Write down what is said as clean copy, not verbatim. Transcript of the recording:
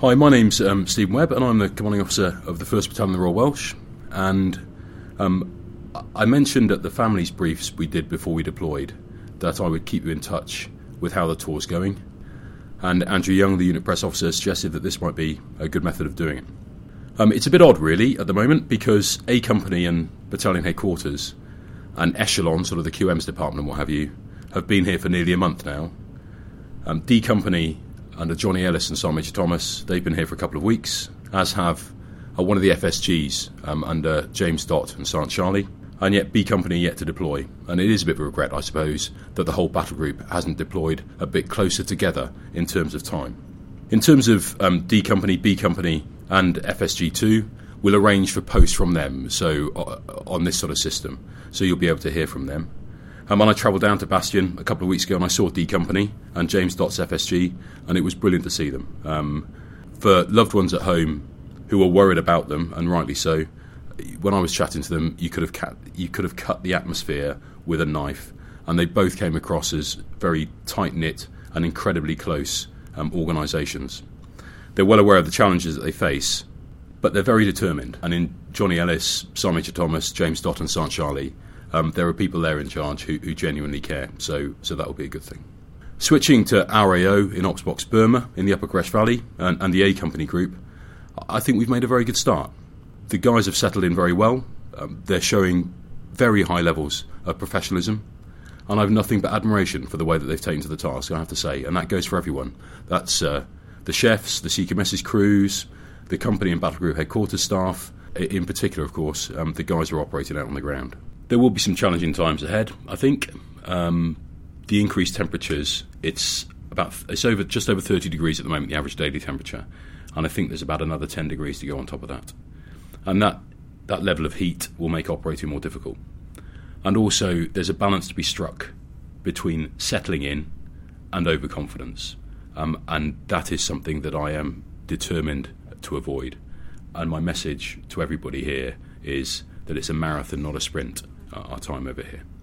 Hi, my name's Stephen Webb, and I'm the commanding officer of the 1st Battalion of the Royal Welsh. And I mentioned at the families briefs we did before we deployed that I would keep you in touch with how the tour's going. And Andrew Young, the unit press officer, suggested that this might be a good method of doing it. It's a bit odd, really, at the moment, because A Company and Battalion Headquarters and Echelon, sort of the QM's department and what have you, have been here for nearly a month now. D Company under Johnny Ellis and Sergeant Major Thomas, they've been here for a couple of weeks, as have one of the FSGs under James Dott and Sergeant Charlie, and yet B Company yet to deploy. And it is a bit of a regret, I suppose, that the whole battle group hasn't deployed a bit closer together in terms of time. In terms of D Company, B Company and FSG2, we'll arrange for posts from them, so on this sort of system, so you'll be able to hear from them. And when I travelled down to Bastion a couple of weeks ago, and I saw D Company and James Dott's FSG, and it was brilliant to see them. For loved ones at home who were worried about them, and rightly so, when I was chatting to them, you could have cut the atmosphere with a knife, and they both came across as very tight-knit and incredibly close organisations. They're well aware of the challenges that they face, but they're very determined. And in Johnny Ellis, Sergeant Major Thomas, James Dott and Sergeant Charlie, there are people there in charge who genuinely care, so that will be a good thing. Switching to our AO in Oxbox Burma in the Upper Gresh Valley and the A Company group, I think we've made a very good start. The guys have settled in very well. They're showing very high levels of professionalism, and I have nothing but admiration for the way that they've taken to the task, I have to say, and that goes for everyone. That's the chefs, the CQMS's crews, the company and battle group headquarters staff, in particular, of course, the guys who are operating out on the ground. There will be some challenging times ahead, I think. The increased temperatures, it's just over 30 degrees at the moment, the average daily temperature, and I think there's about another 10 degrees to go on top of that. And that level of heat will make operating more difficult. And also, there's a balance to be struck between settling in and overconfidence. And that is something that I am determined to avoid. And my message to everybody here is that it's a marathon, not a sprint, our time over here.